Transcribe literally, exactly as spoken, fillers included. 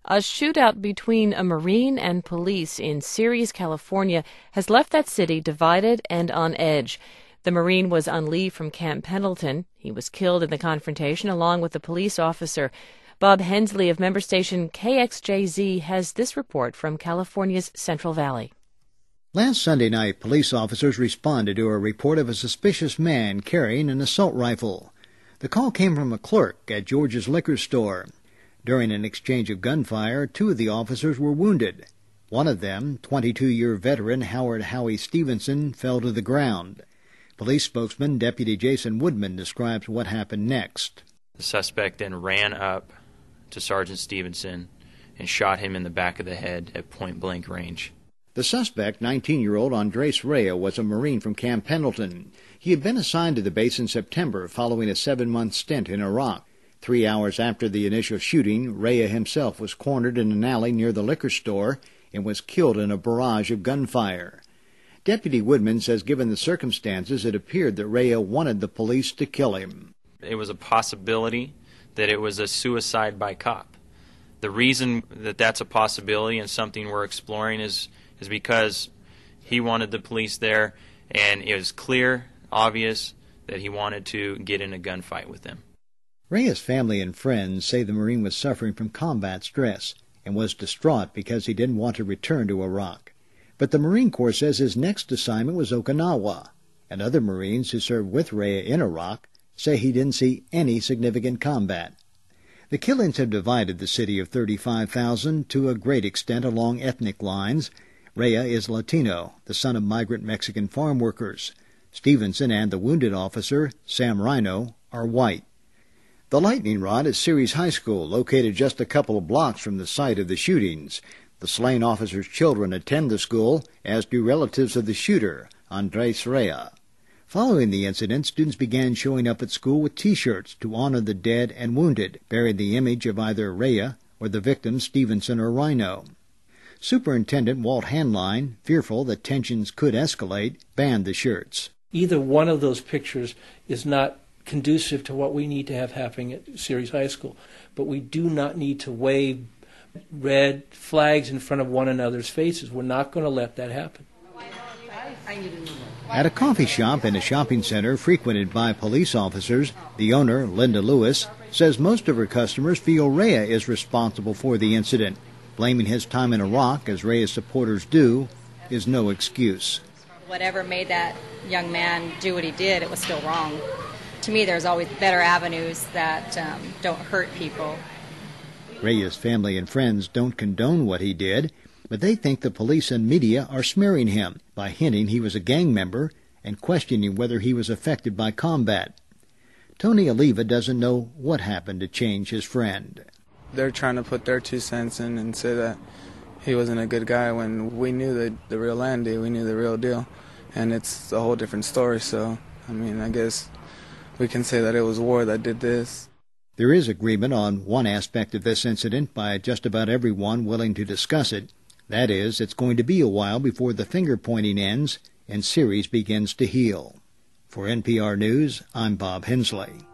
A shootout between a Marine and police in Ceres, California, has left that city divided and on edge. The Marine was on leave from Camp Pendleton. He was killed in the confrontation along with a police officer. Bob Hensley of member station K X J Z has this report from California's Central Valley. Last Sunday night, police officers responded to a report of a suspicious man carrying an assault rifle. The call came from a clerk at George's liquor store. During an exchange of gunfire, two of the officers were wounded. One of them, twenty-two-year veteran Howard Howie Stevenson, fell to the ground. Police spokesman Deputy Jason Woodman describes what happened next. The suspect then ran up to Sergeant Stevenson and shot him in the back of the head at point-blank range. The suspect, nineteen-year-old Andres Raya, was a Marine from Camp Pendleton. He had been assigned to the base in September following a seven-month stint in Iraq. Three hours after the initial shooting, Raya himself was cornered in an alley near the liquor store and was killed in a barrage of gunfire. Deputy Woodman says given the circumstances, it appeared that Raya wanted the police to kill him. It was a possibility that it was a suicide by cop. The reason that that's a possibility and something we're exploring is, is because he wanted the police there, and it was clear, obvious, that he wanted to get in a gunfight with them. Raya's family and friends say the Marine was suffering from combat stress and was distraught because he didn't want to return to Iraq. But the Marine Corps says his next assignment was Okinawa, and other Marines who served with Raya in Iraq say he didn't see any significant combat. The killings have divided the city of thirty-five thousand to a great extent along ethnic lines. Raya is Latino, the son of migrant Mexican farm workers. Stevenson and the wounded officer, Sam Rhino, are white. The lightning rod is Ceres High School, located just a couple of blocks from the site of the shootings. The slain officer's children attend the school, as do relatives of the shooter, Andres Raya. Following the incident, students began showing up at school with T-shirts to honor the dead and wounded, bearing the image of either Raya or the victims Stevenson or Rhino. Superintendent Walt Hanline, fearful that tensions could escalate, banned the shirts. Either one of those pictures is not conducive to what we need to have happening at Ceres High School, but we do not need to wave red flags in front of one another's faces. We're not going to let that happen. At a coffee shop in a shopping center frequented by police officers, the owner, Linda Lewis, says most of her customers feel Raya is responsible for the incident. Blaming his time in Iraq, as Raya's supporters do, is no excuse. Whatever made that young man do what he did, it was still wrong. To me, there's always better avenues that um, don't hurt people. Raya's family and friends don't condone what he did, but they think the police and media are smearing him by hinting he was a gang member and questioning whether he was affected by combat. Tony Oliva doesn't know what happened to change his friend. They're trying to put their two cents in and say that he wasn't a good guy when we knew the, the real Andy, we knew the real deal, and it's a whole different story. So, I mean, I guess we can say that it was war that did this. There is agreement on one aspect of this incident by just about everyone willing to discuss it. That is, it's going to be a while before the finger-pointing ends and Ceres begins to heal. For N P R News, I'm Bob Hensley.